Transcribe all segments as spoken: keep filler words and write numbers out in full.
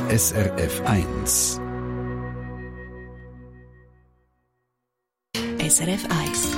S R F eins. S R F eins.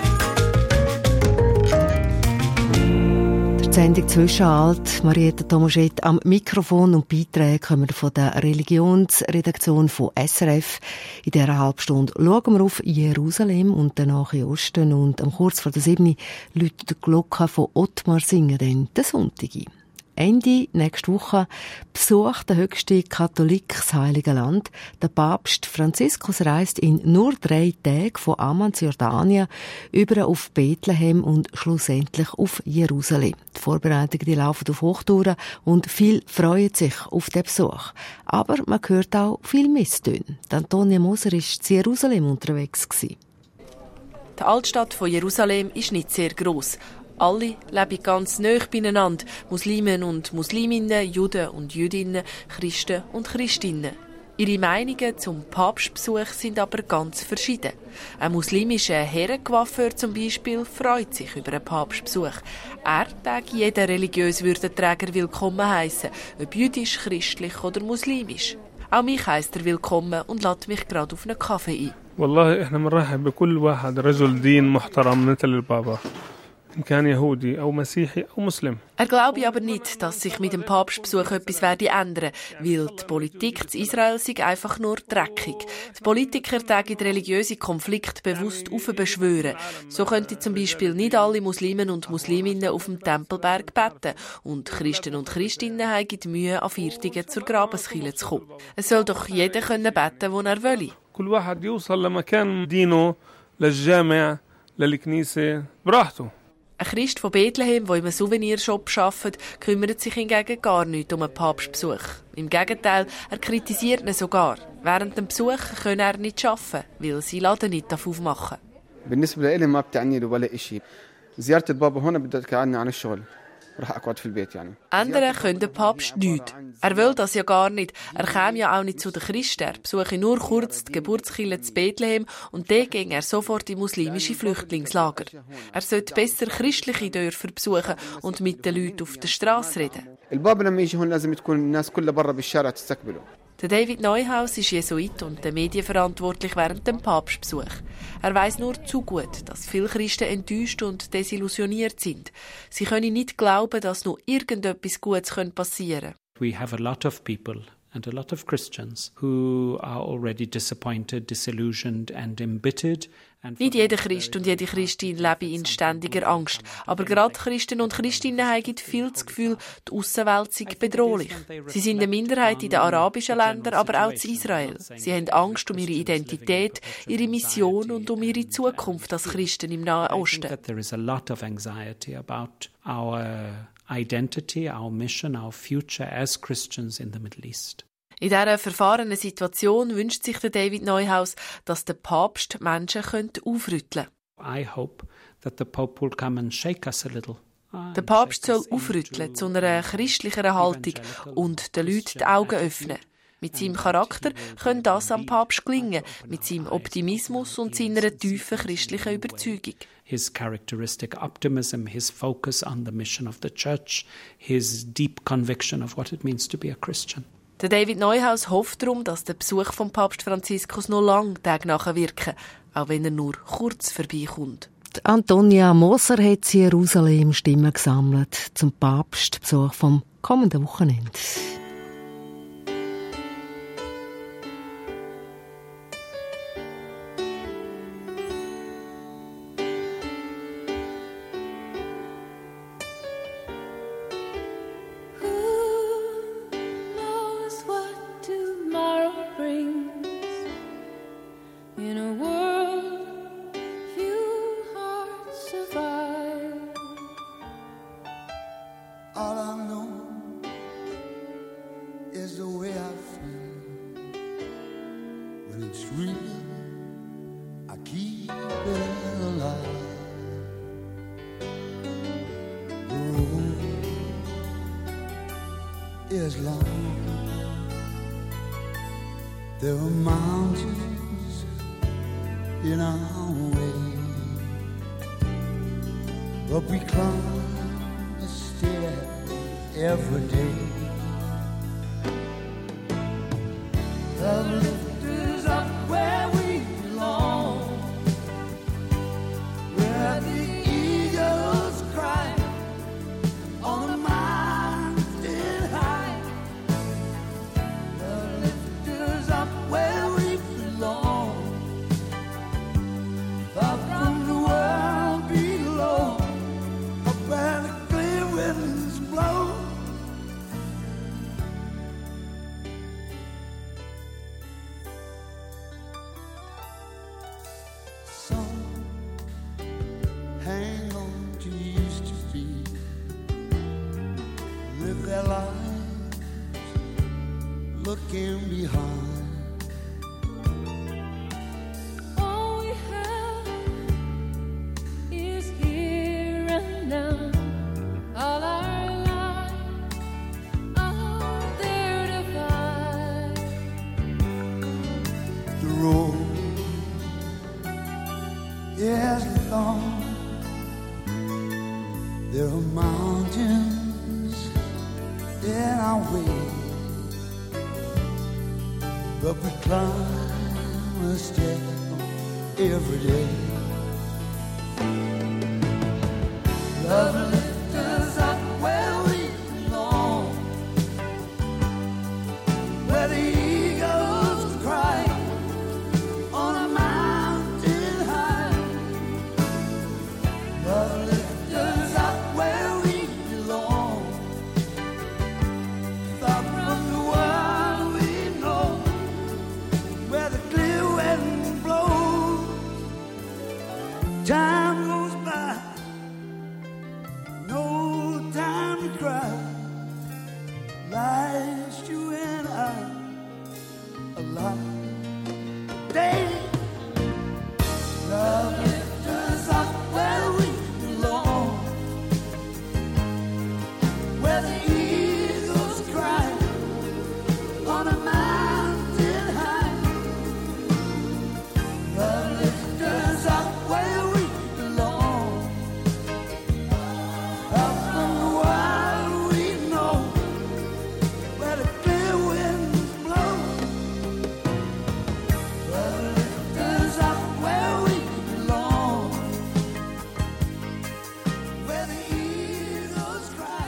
Die Sendung «Zwischenhalt», Marietta Tomaschett am Mikrofon und Beiträge kommen von der Religionsredaktion von S R F. In dieser Halbstunde schauen wir auf Jerusalem und den Nahen Osten und am kurz vor der sieben läutet die Glocke von Ottmarsingen, dann den Sonntag ein. Ende nächste Woche besucht der höchste Katholik das Heilige Land. Der Papst Franziskus reist in nur drei Tagen von Amman, Jordanien, über auf Bethlehem und schlussendlich auf Jerusalem. Die Vorbereitungen die laufen auf Hochtouren und viel freuen sich auf den Besuch. Aber man hört auch viel Misstöne. Antonia Moser war in Jerusalem unterwegs. Die Altstadt von Jerusalem ist nicht sehr gross. Alle leben ganz nahe beieinander. Muslimen und Musliminnen, Juden und Jüdinnen, Christen und Christinnen. Ihre Meinungen zum Papstbesuch sind aber ganz verschieden. Ein muslimischer Herrencoiffeur zum Beispiel freut sich über einen Papstbesuch. Er mag jeden religiösen Würdenträger willkommen heissen, ob jüdisch, christlich oder muslimisch. Auch mich heisst er willkommen und lädt mich gerade auf einen Kaffee ein. والله احنا بنرحب بكل واحد رجل دين محترم مثل البابا. Er glaube aber nicht, dass sich mit dem Papstbesuch etwas werde ändern, weil die Politik in Israel sei einfach nur dreckig. Die Politiker tägen religiöse Konflikte bewusst aufbeschwören. So könnten zum Beispiel nicht alle Muslimen und Musliminnen auf dem Tempelberg beten und Christen und Christinnen haben Mühe, an Viertigen zur Grabeskirche zu kommen. Es soll doch jeder können beten, wo er will. كل واحد يوصل لمكان دينه للجامع للكنيسة براحته. Ein Christ von Bethlehem, der in einem Souvenirshop arbeitet, kümmert sich hingegen gar nicht um einen Papstbesuch. Im Gegenteil, er kritisiert ihn sogar. Während dem Besuch könne er nicht arbeiten, weil sein Laden nicht aufmachen darf. بالنسبة لي ما بتعني له ولا إشي. زيارة البابا هنا بدها تقعدني عن الشغل. Ändern können der Papst nichts. Er will das ja gar nicht. Er käme ja auch nicht zu den Christen. Er besuche nur kurz die Geburtskirche zu Bethlehem und dann ging er sofort in muslimische Flüchtlingslager. Er sollte besser christliche Dörfer besuchen und mit den Leuten auf der Straße reden. Der David Neuhaus ist Jesuit und der medienverantwortlich während dem Papstbesuch. Er weiss nur zu gut, dass viele Christen enttäuscht und desillusioniert sind. Sie können nicht glauben, dass noch irgendetwas Gutes passieren könnte. We have a lot of people and a lot of Christians who are already disappointed, disillusioned and embittered. Nicht jeder Christ und jede Christin lebe in ständiger Angst. Aber gerade Christen und Christinnen haben viel das Gefühl, die Aussenwelt sei bedrohlich. Sie sind eine Minderheit in den arabischen Ländern, aber auch in Israel. Sie haben Angst um ihre Identität, ihre Mission und um ihre Zukunft als Christen im Nahen Osten. There is a lot of anxiety about our identity, our mission, our future as Christians in the Middle East. In dieser verfahrenen Situation wünscht sich der David Neuhaus, dass der Papst Menschen aufrütteln könnte. I hope that the Pope will come and shake us a little. Der Papst soll aufrütteln zu einer christlicheren Haltung und den Leuten die Augen öffnen. Mit seinem Charakter könnte das am Papst gelingen, mit seinem Optimismus und seiner tiefen christlichen Überzeugung. His characteristic optimism, his focus on the mission of the church, his deep conviction of what it means to be a Christian. Der David Neuhaus hofft darum, dass der Besuch von Papst Franziskus noch lange Tage nachwirken, auch wenn er nur kurz vorbeikommt. Antonia Moser hat in Jerusalem Stimmen gesammelt zum Papstbesuch vom kommenden Wochenende. Is long. There are mountains in our way, but we climb a stair every day. looking behind. All we have is here and now. All our lives out there to find. The road is long. There are mountains in our way, but we climb a step every day. Love lifts us up where we belong, where the eagles cry on a mountain high. Love lifts us up where we belong, far from the world we know, where the clear wind blows. Time goes by, no time to cry. Life's you and I alive. Day, love lifts us up where we belong, where the eagles cry on a mountain high. Love lifts us up where we belong, up from the wild we know, where the clear winds blow. Love lifts us up where we belong, where the eagles cry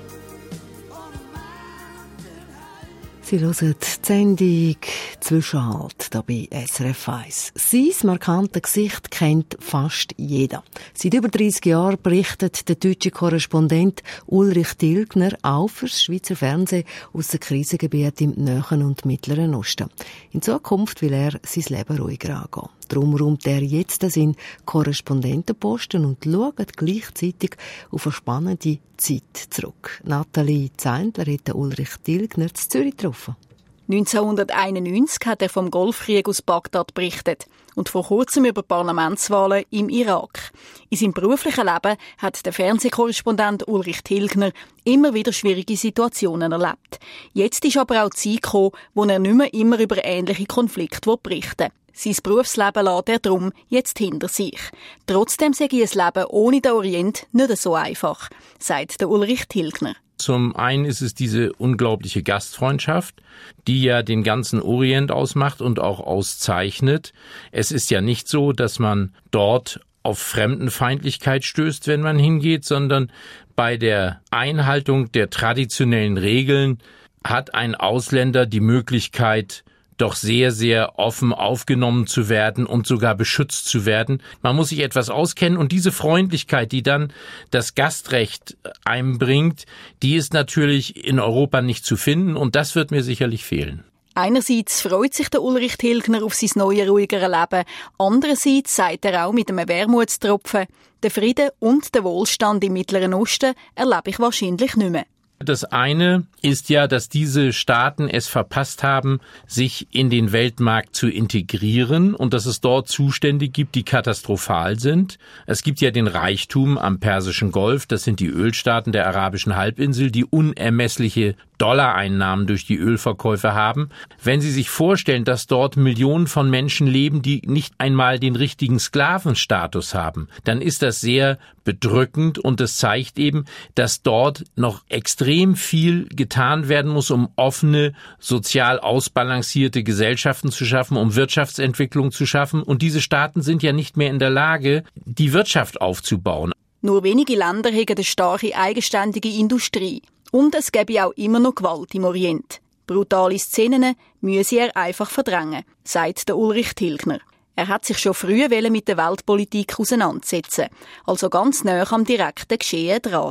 on a mountain high. Sie hören die Sendung «Zwischenhalt» hier bei S R F eins. Sein markantes Gesicht kennt fast jeder. Seit über dreissig Jahren berichtet der deutsche Korrespondent Ulrich Tilgner auch fürs Schweizer Fernsehen aus den Krisengebieten im Nahen und Mittleren Osten. In Zukunft will er sein Leben ruhiger angehen. Darum räumt er jetzt seinen Korrespondentenposten und schaut gleichzeitig auf eine spannende Zeit zurück. Nathalie Zeindler hat Ulrich Tilgner zu Zürich getroffen. neunzehnhunderteinundneunzig hat er vom Golfkrieg aus Bagdad berichtet und vor kurzem über Parlamentswahlen im Irak. In seinem beruflichen Leben hat der Fernsehkorrespondent Ulrich Tilgner immer wieder schwierige Situationen erlebt. Jetzt ist aber auch die Zeit gekommen, wo er nicht mehr immer über ähnliche Konflikte berichten will. Sein Berufsleben lässt er darum jetzt hinter sich. Trotzdem sei ein Leben ohne den Orient nicht so einfach, sagt der Ulrich Tilgner. Zum einen ist es diese unglaubliche Gastfreundschaft, die ja den ganzen Orient ausmacht und auch auszeichnet. Es ist ja nicht so, dass man dort auf Fremdenfeindlichkeit stößt, wenn man hingeht, sondern bei der Einhaltung der traditionellen Regeln hat ein Ausländer die Möglichkeit, doch sehr, sehr offen aufgenommen zu werden und sogar beschützt zu werden. Man muss sich etwas auskennen und diese Freundlichkeit, die dann das Gastrecht einbringt, die ist natürlich in Europa nicht zu finden und das wird mir sicherlich fehlen. Einerseits freut sich der Ulrich Tilgner auf sein neues, ruhigere Leben. Andererseits sagt er auch mit einem Wermutstropfen, den Frieden und den Wohlstand im Mittleren Osten erlebe ich wahrscheinlich nicht mehr. Das eine ist ja, dass diese Staaten es verpasst haben, sich in den Weltmarkt zu integrieren und dass es dort Zustände gibt, die katastrophal sind. Es gibt ja den Reichtum am Persischen Golf, das sind die Ölstaaten der arabischen Halbinsel, die unermessliche Dollareinnahmen durch die Ölverkäufe haben. Wenn Sie sich vorstellen, dass dort Millionen von Menschen leben, die nicht einmal den richtigen Sklavenstatus haben, dann ist das sehr bedrückend und es zeigt eben, dass dort noch extrem viel getan werden muss, um offene, sozial ausbalancierte Gesellschaften zu schaffen, um Wirtschaftsentwicklung zu schaffen. Und diese Staaten sind ja nicht mehr in der Lage, die Wirtschaft aufzubauen. Nur wenige Länder haben eine starke, eigenständige Industrie. Und es gäbe auch immer noch Gewalt im Orient. Brutale Szenen müsse er einfach verdrängen, sagt der Ulrich Tilgner. Er hat sich schon früh mit der Weltpolitik auseinandersetzen, also ganz nah am direkten Geschehen dran sein.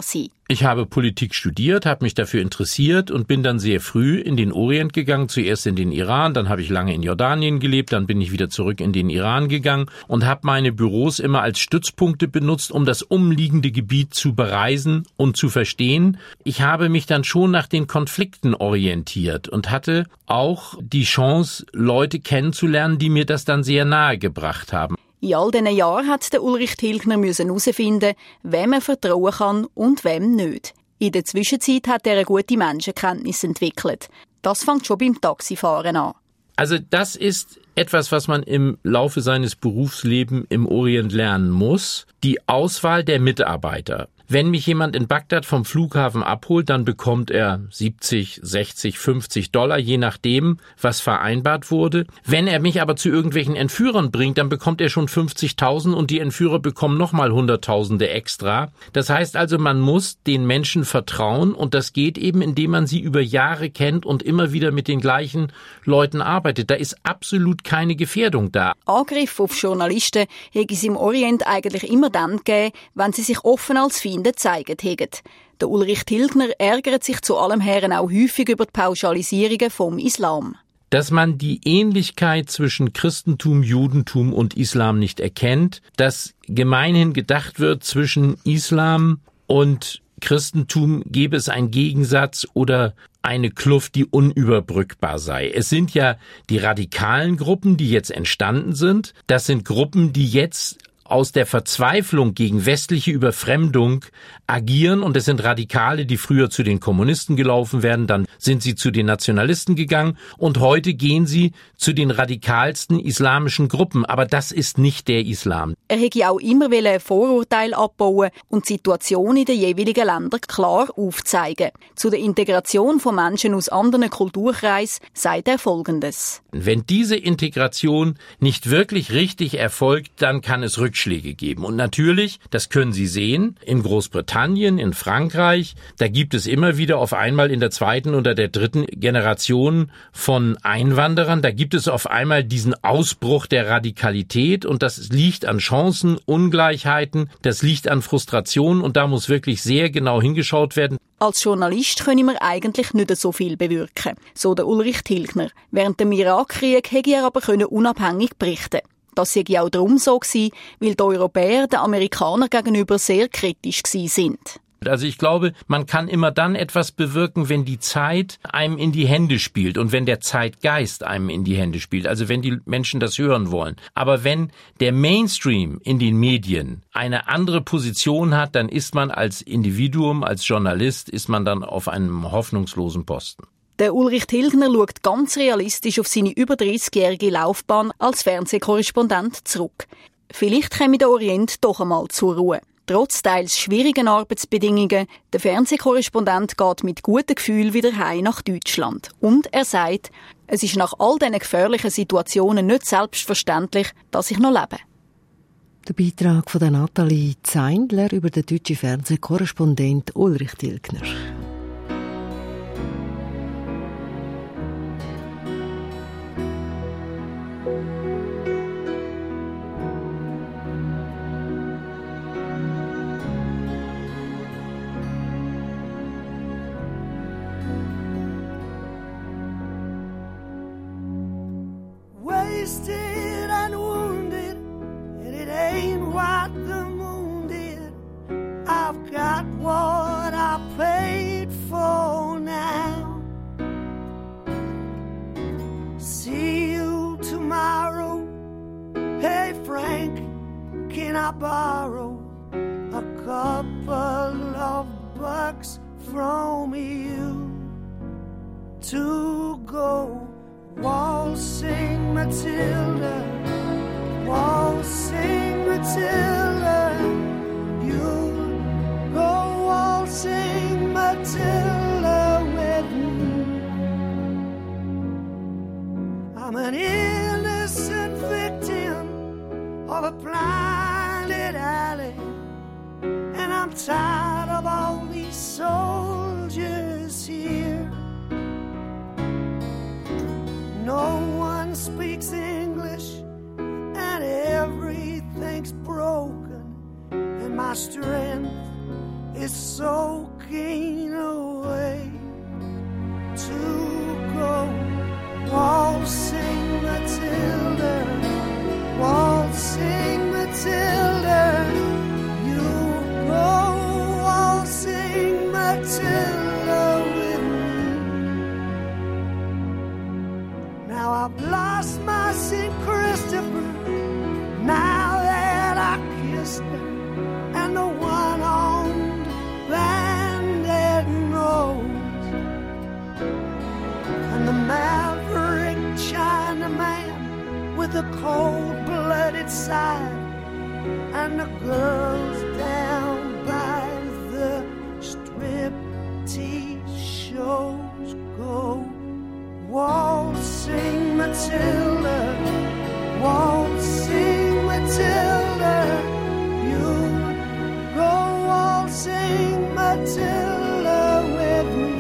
Ich habe Politik studiert, habe mich dafür interessiert und bin dann sehr früh in den Orient gegangen, zuerst in den Iran, dann habe ich lange in Jordanien gelebt, dann bin ich wieder zurück in den Iran gegangen und habe meine Büros immer als Stützpunkte benutzt, um das umliegende Gebiet zu bereisen und zu verstehen. Ich habe mich dann schon nach den Konflikten orientiert und hatte auch die Chance, Leute kennenzulernen, die mir das dann sehr nahe gebracht haben. In all diesen Jahren hat der Ulrich Tilgner herausfinden, wem er vertrauen kann und wem nicht. In der Zwischenzeit hat er eine gute Menschenkenntnis entwickelt. Das fängt schon beim Taxifahren an. Also das ist etwas, was man im Laufe seines Berufslebens im Orient lernen muss. Die Auswahl der Mitarbeiter. Wenn mich jemand in Bagdad vom Flughafen abholt, dann bekommt er siebzig, sechzig, fünfzig Dollar, je nachdem, was vereinbart wurde. Wenn er mich aber zu irgendwelchen Entführern bringt, dann bekommt er schon fünfzigtausend und die Entführer bekommen nochmal Hunderttausende extra. Das heißt also, man muss den Menschen vertrauen und das geht eben, indem man sie über Jahre kennt und immer wieder mit den gleichen Leuten arbeitet. Da ist absolut keine Gefährdung da. Angriffe auf Journalisten hätte es im Orient eigentlich immer dann gegeben, wenn sie sich offen als Feinde gezeigt hätten. Der Ulrich Tilgner ärgert sich zu allem Herren auch häufig über die Pauschalisierungen vom Islam. Dass man die Ähnlichkeit zwischen Christentum, Judentum und Islam nicht erkennt, dass gemeinhin gedacht wird, zwischen Islam und Christentum gäbe es einen Gegensatz oder eine Kluft, die unüberbrückbar sei. Es sind ja die radikalen Gruppen, die jetzt entstanden sind. Das sind Gruppen, die jetzt aus der Verzweiflung gegen westliche Überfremdung agieren und es sind Radikale, die früher zu den Kommunisten gelaufen wären, dann sind sie zu den Nationalisten gegangen und heute gehen sie zu den radikalsten islamischen Gruppen, aber das ist nicht der Islam. Er hätte auch immer Vorurteile abbauen und die Situation in den jeweiligen Ländern klar aufzeigen. Zu der Integration von Menschen aus anderen Kulturkreisen sagt er Folgendes. Wenn diese Integration nicht wirklich richtig erfolgt, dann kann es Rückschläge geben. Und natürlich, das können Sie sehen, in Großbritannien, in Frankreich, da gibt es immer wieder auf einmal in der zweiten oder der dritten Generation von Einwanderern, da gibt es auf einmal diesen Ausbruch der Radikalität und das liegt an Chancen, Ungleichheiten, das liegt an Frustration und da muss wirklich sehr genau hingeschaut werden. Als Journalist können wir eigentlich nicht so viel bewirken, so der Ulrich Tilgner. Während dem Irakkrieg hätte er aber unabhängig berichten. Das sei auch darum so gewesen, weil die Europäer den Amerikanern gegenüber sehr kritisch gewesen sind. Also ich glaube, man kann immer dann etwas bewirken, wenn die Zeit einem in die Hände spielt und wenn der Zeitgeist einem in die Hände spielt, also wenn die Menschen das hören wollen. Aber wenn der Mainstream in den Medien eine andere Position hat, dann ist man als Individuum, als Journalist, ist man dann auf einem hoffnungslosen Posten. Der Ulrich Tilgner schaut ganz realistisch auf seine über dreißigjährige Laufbahn als Fernsehkorrespondent zurück. Vielleicht käme der Orient doch einmal zur Ruhe. Trotz teils schwierigen Arbeitsbedingungen, der Fernsehkorrespondent geht mit gutem Gefühl wieder heim nach Deutschland. Und er sagt, es ist nach all diesen gefährlichen Situationen nicht selbstverständlich, dass ich noch lebe. Der Beitrag von der Nathalie Zeindler über den deutschen Fernsehkorrespondent Ulrich Tilgner. Wasted and wounded, and it ain't what the moon did. I've got what I paid for now. See you tomorrow. Hey Frank, can I borrow a couple of bucks from you to go waltzing Matilda, waltzing Matilda, you go waltzing Matilda with me. I'm an innocent victim of a blinded alley, and I'm tired of all these soldiers here. No one speaks English and everything's broken, and my strength is so walking away to go waltzing Matilda, waltzing Matilda, you go waltzing Matilda with me. Now I've lost my Saint Christopher, now that I kissed her, and the one on the banded nose, and the maverick Chinaman with the cold-blooded side, and the girls down by the striptease shows go waltzing Matilda, waltzing Matilda, you go waltzing Matilda with me.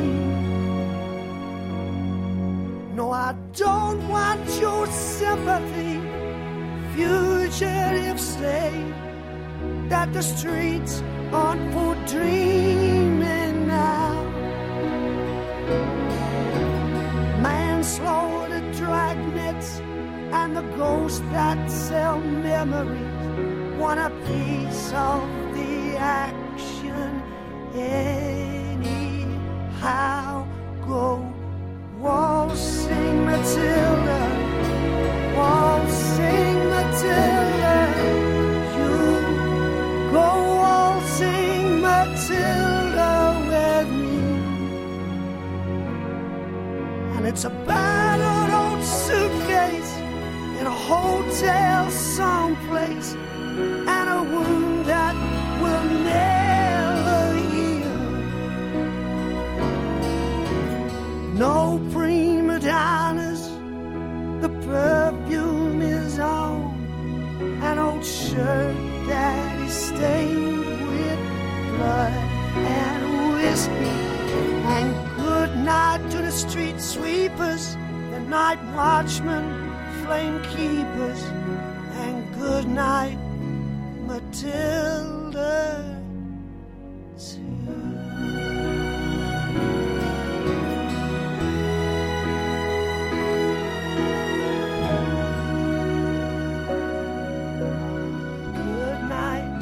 No, I don't want your sympathy, fugitive, say that the streets aren't for dreaming now. Manslaughter, dragnets, and the ghosts that sell memories want a piece of the action anyhow. Go waltzing Matilda, waltzing Matilda, you go waltzing Matilda with me. And it's a battered old suitcase in a hotel someplace, and a wound that will never heal. No prima donnas, the perfume is on an old shirt that is stained with blood and whiskey. And good night to the street sweepers, the night watchmen, flame keepers, and good night, Matilda, too. Good night,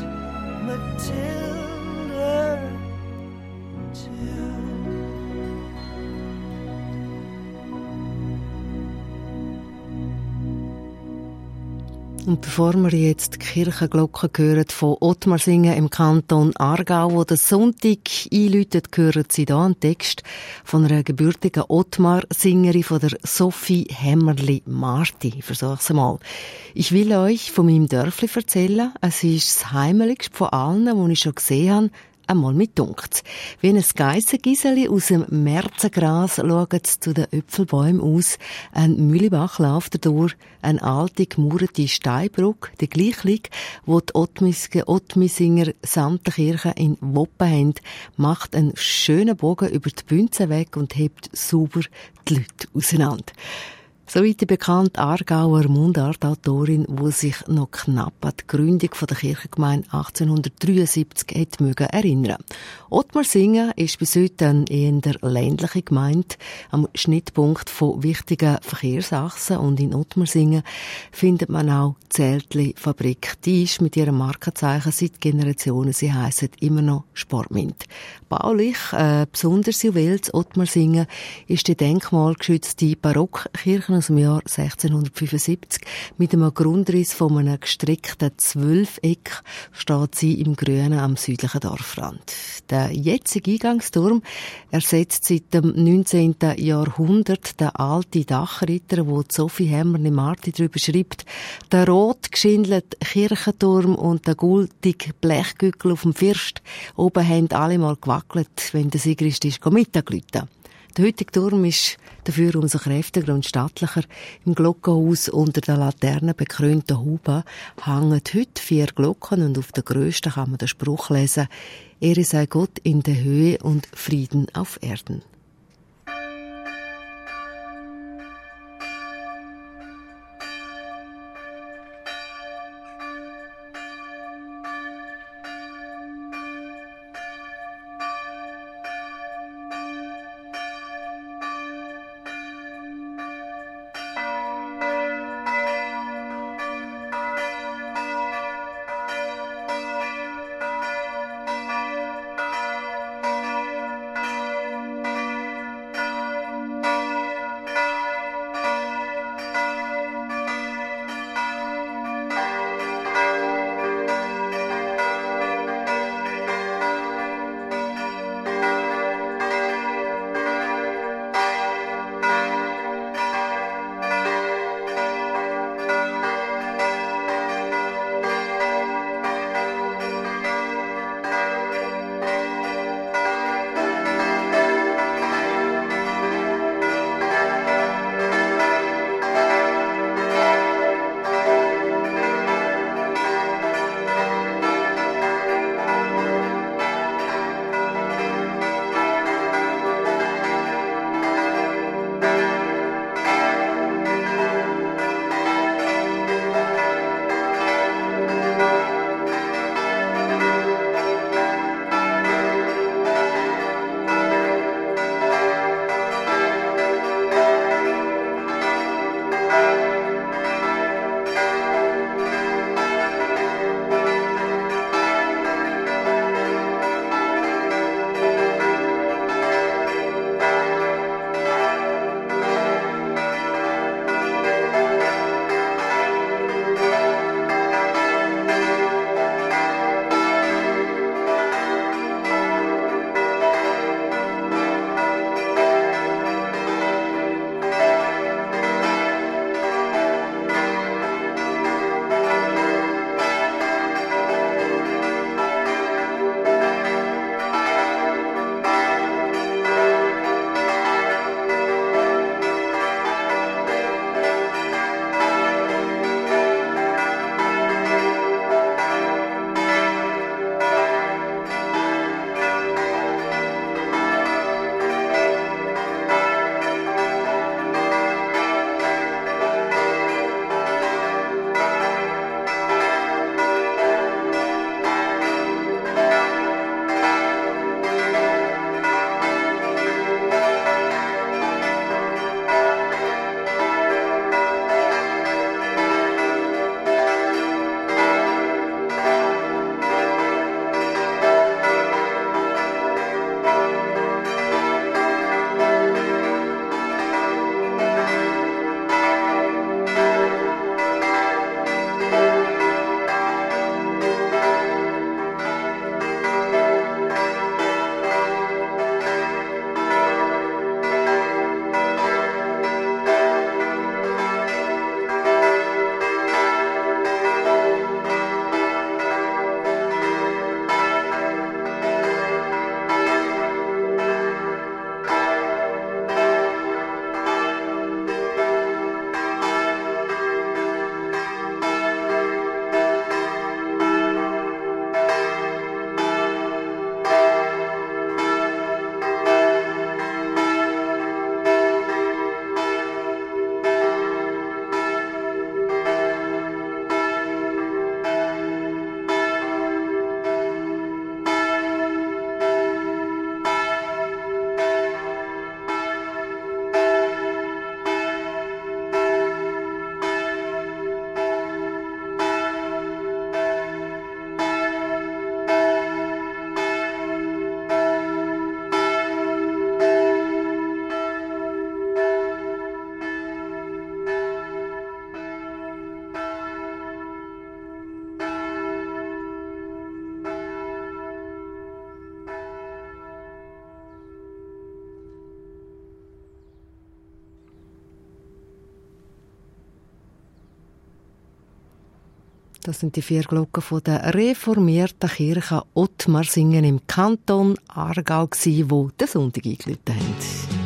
Matilda, too. Und bevor wir jetzt die Kirchenglocken hören von Ottmarsingen im Kanton Aargau, wo der Sonntag einläutet, hören Sie hier einen Text von einer gebürtigen Ottmarsingerin, von der Sophie Hämmerli-Marti. Ich versuche es mal. Ich will euch von meinem Dörfli erzählen. Es ist das heimeligste von allen, die ich schon gesehen habe. Einmal mit dunkt. Wie ein Geissengiseli aus dem Märzengras schaut es zu den Äpfelbäumen aus. Ein Mühlebach läuft durch, eine alte, gemauerte Steinbrücke, die gleich liegt, wo die Ottmisinger samt der Kirche in Woppen haben, macht einen schönen Bogen über die Bünze weg und hebt sauber die Leute auseinander. Soweit die bekannte Aargauer Mundartautorin, die sich noch knapp an die Gründung der Kirchengemeinde achtzehnhundertdreiundsiebzig hat mögen erinnern. Ottmarsingen ist bis heute eine eher ländliche Gemeinde, am Schnittpunkt von wichtigen Verkehrsachsen, und in Ottmarsingen findet man auch die Zeltli-Fabrik. Die ist mit ihrem Markenzeichen seit Generationen, sie heisst immer noch Sportmint. Baulich äh, besonders Juwel zu Ottmarsingen ist die denkmalgeschützte Barockkirche aus dem Jahr sechzehnhundertfünfundsiebzig. Mit einem Grundriss von einem gestrickten Zwölfeck steht sie im Grünen am südlichen Dorfrand. Der jetzige Eingangsturm ersetzt seit dem neunzehnten Jahrhundert den alten Dachritter, wo Sophie Hämmerli-Marti darüber schreibt. Der rot geschindelte Kirchenturm und der guldige Blechgückel auf dem First. Oben haben alle mal gewackelt, wenn der Sigrist ist, Mittag läuten. Der heutige Turm ist dafür umso kräftiger und stattlicher. Im Glockenhaus unter der Laterne bekrönten Huben hängen heute vier Glocken, und auf der grössten kann man den Spruch lesen: Ehre sei Gott in der Höhe und Frieden auf Erden. Das sind die vier Glocken von der reformierten Kirche Ottmarsingen im Kanton Aargau, die den Sonntag eingeläutet haben.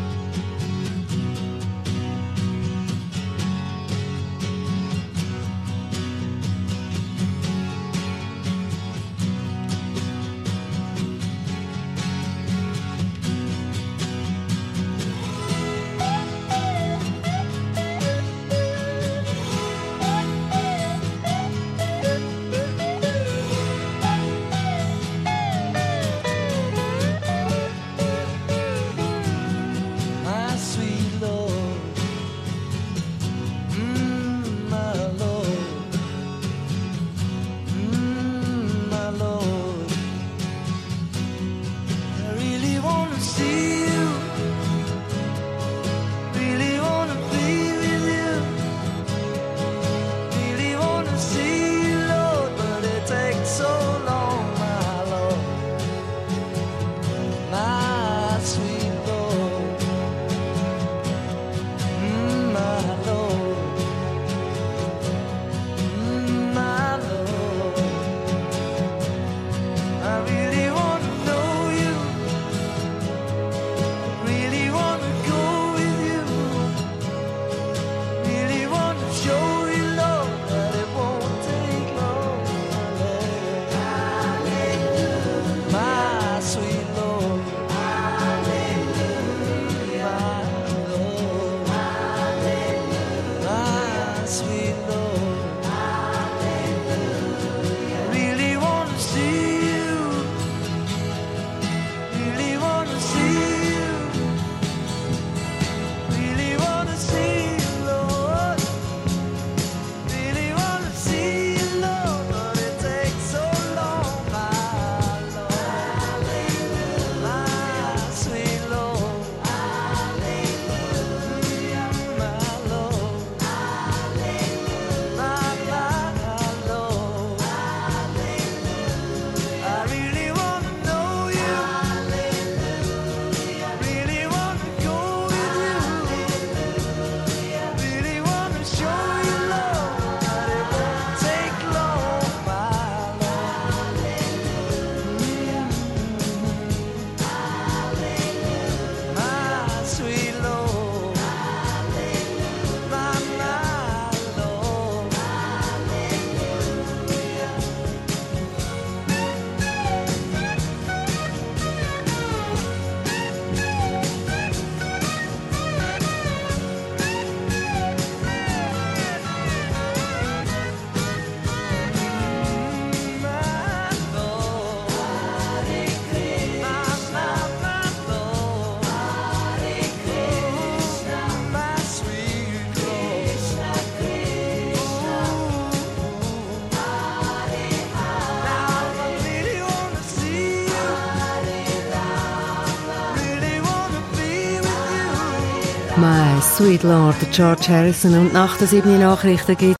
My Sweet Lord, George Harrison, und nach der siebten Nachrichten geht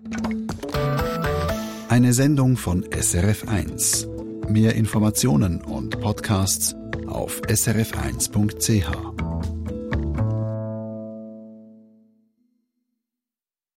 eine Sendung von S R F eins. Mehr Informationen und Podcasts auf s r f eins punkt c h.